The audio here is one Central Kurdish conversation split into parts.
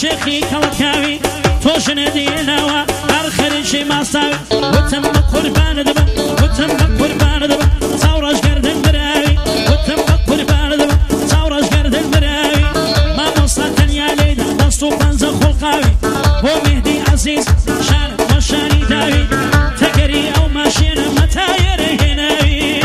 شيخي كالكاوي توشن ديناوا أرخرجي ما صاوي وتم قربان دبا وتم قربان دبا صورش قردن براوي وتم قربان دبا صورش قردن براوي ما مصلحة يا ليلى دستو بنزل خلقاوي هو مهدي عزيز شان وشاني داوي تكري أو ماشينا متاير هناوي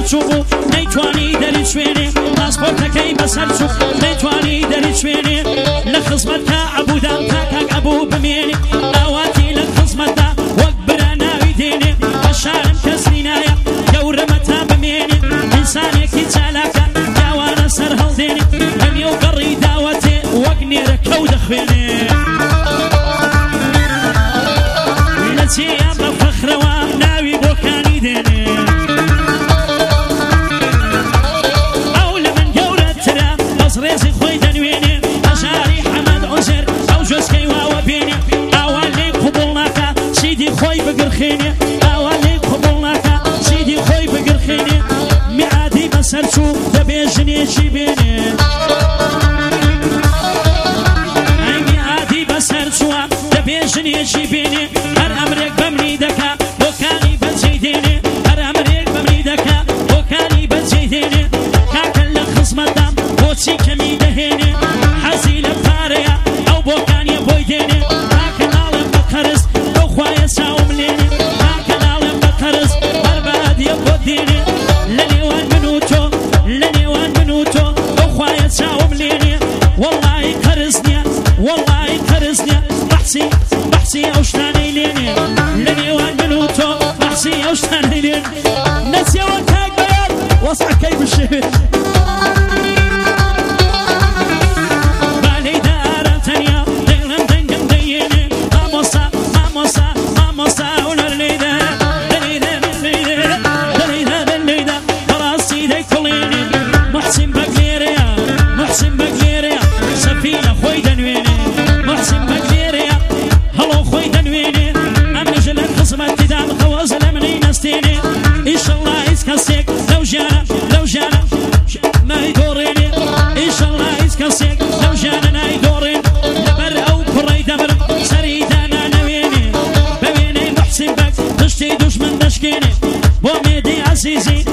چوو بوو نەیتوانی دەری شوێنێ پاسپۆرتەکەی بەسەر چوو نەیتوانی دەری شوێنێ لە خزمەتکە ئەبوودام تا کاک ئەبوو بمێنێ ئاواتی لە خزمەتدا وەک برا ناوی دێنێ بە شارم کەسری نایە گەورەمە تا بمێنێ ئینسانێکی چالاکە داوانە سەر هەڵدێنێ هەنێو گەڕی داوەتێ وەک نێرە کەو دەخوێنێ لە چێیە بە فەخرەوە ناوی بۆکانی دێنێ ئەو لە من گەورەترە بەس ڕێزی خۆی دەنوێنێ هەژاری حەمەد عوزێر ئەو جۆسکەی واوە بێنێ ئاوا لێی قوبوڵ ناکە سیدی خۆی بگرخێنێ ئاوا لێی قوبوڵ ناکە سیدی خۆی بگرخێنێ میعادی بەسەر چوو دەبێ ژنێکی بێنێ سەرچووە دەبێ ژنێکی بێنێ هەر ئەمرێک بەمنی دەکا بۆکانی بەجێی دێنێ هەر ئەمرێک بەمنی دەکا بۆکانی بەجێی دێنێ کاکە لە خزمەتدام بۆچی کەمی دەهێنێ حەزی لە پارەیە ئەو بۆکانیە بۆی دێنێ کاکە ناڵێم بە قەرز ئەو خوایە چاوم لێنێ کاکە ناڵێم بە قەرز بەربادیە بۆ دێنێ لە نێوان من و تۆ لە نێوان من و تۆ ئەو خوایە چاوم لێنێ وەڵڵای قەرز نییە وەڵڵای قەرز نییە بەحسی ئەو شتانەی لێنێ لە نێوان من و تۆ بەحسی ئەو شتانەی لێن نەچێوە کاک بەیان وەسعەکەی بشێت بالەیدا ئاران تەنیا دەڵم دەنگم دەیێنێ مامۆستا مامۆستا مامۆستا هونەر لێدا دەلێدا دەلێدا دەلێدا دەلێدا بەڕاستی دەیکڵێنێ محسین بەگلێرەیە محسین بەگلێرەیە سەفینە خۆی دەنوێنێ محسین بەگلێرەیە هەڵۆ خۆی دەنوێنێ ئەمنیژە لە خزمەتیدا بخەوەزە لە منەی نەستێنێ ئیشەڵڵا هیچ کەسێک لەو ژیانە نایدۆڕێنێ ئیشەڵڵا هیچ کەسێک لەو ژیانە نایدۆڕێن لەبەر ئەو کوڕەی دەبرم سەریدا نانەوێنێ بە وێنەی محسین بەگ پشتی دوژمن دەشکێنێ بۆ مێدی عەزیزی